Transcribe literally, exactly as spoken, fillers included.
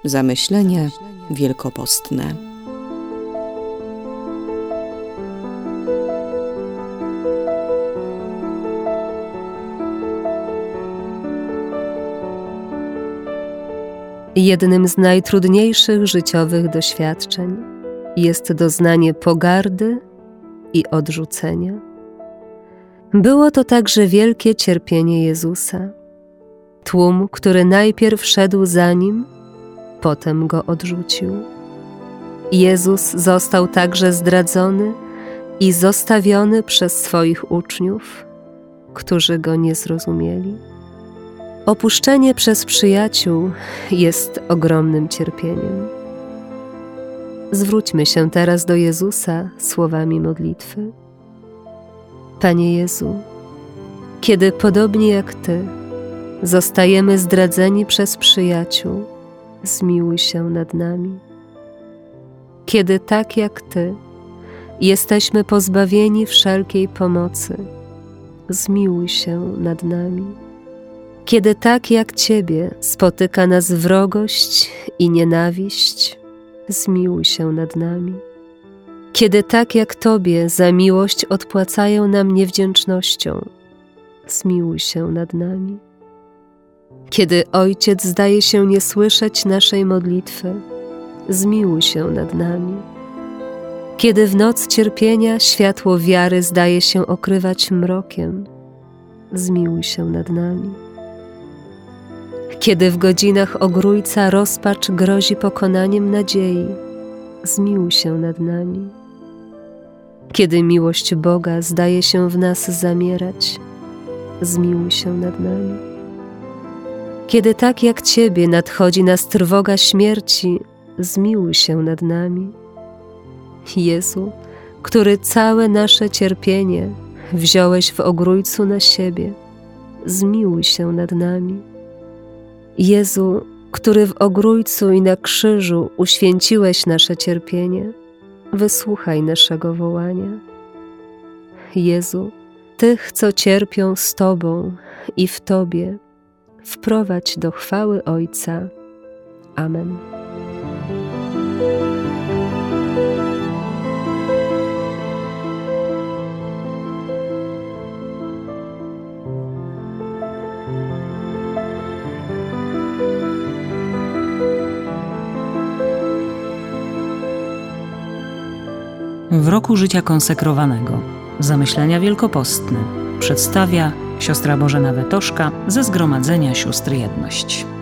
Zamyślenia wielkopostne. Jednym z najtrudniejszych życiowych doświadczeń jest doznanie pogardy i odrzucenia. Było to także wielkie cierpienie Jezusa. Tłum, który najpierw szedł za Nim, potem Go odrzucił. Jezus został także zdradzony i zostawiony przez swoich uczniów, którzy Go nie zrozumieli. Opuszczenie przez przyjaciół jest ogromnym cierpieniem. Zwróćmy się teraz do Jezusa słowami modlitwy. Panie Jezu, kiedy podobnie jak Ty zostajemy zdradzeni przez przyjaciół, zmiłuj się nad nami. Kiedy tak jak Ty jesteśmy pozbawieni wszelkiej pomocy, zmiłuj się nad nami. Kiedy tak jak Ciebie spotyka nas wrogość i nienawiść, zmiłuj się nad nami. Kiedy tak jak Tobie za miłość odpłacają nam niewdzięcznością, zmiłuj się nad nami. Kiedy Ojciec zdaje się nie słyszeć naszej modlitwy, zmiłuj się nad nami. Kiedy w noc cierpienia światło wiary zdaje się okrywać mrokiem, zmiłuj się nad nami. Kiedy w godzinach ogrójca rozpacz grozi pokonaniem nadziei, zmiłuj się nad nami. Kiedy miłość Boga zdaje się w nas zamierać, zmiłuj się nad nami. Kiedy tak jak Ciebie nadchodzi nas trwoga śmierci, zmiłuj się nad nami. Jezu, który całe nasze cierpienie wziąłeś w ogrójcu na siebie, zmiłuj się nad nami. Jezu, który w ogrójcu i na krzyżu uświęciłeś nasze cierpienie, wysłuchaj naszego wołania. Jezu, tych, co cierpią z Tobą i w Tobie, wprowadź do chwały Ojca. Amen. W roku życia konsekrowanego Zamyślenia wielkopostne przedstawia siostra Bożena Wetoszka ze Zgromadzenia Sióstr Jedność.